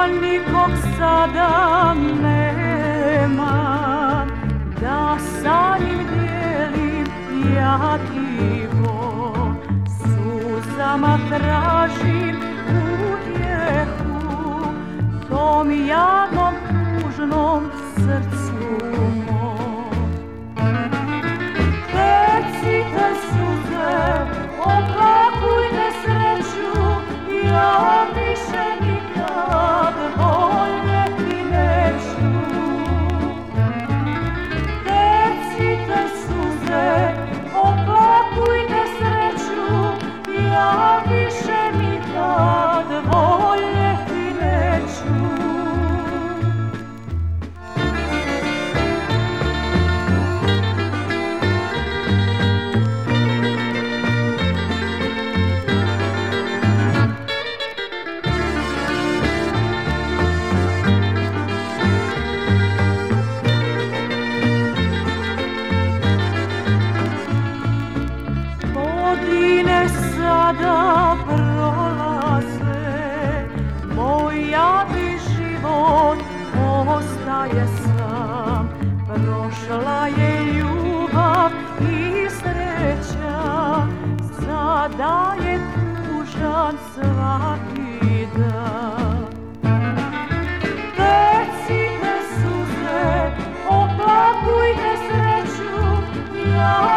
nikog sada nema, da sa njim dijelim ja tiho, suzama tražim utjehu tom jadnom tužnom srcu mom. Tecite suze, oplakujte sreću, ja više nikad voljeti neću. Tecite suze, oplakujte sreću, ja više nikad voljeti neću. Godine sada prolaze, moj jadni život ostaje sam. Prošla je ljubav i sreća, sada je tužan svaki dan. Tecite suze, oplakujte sreću, ja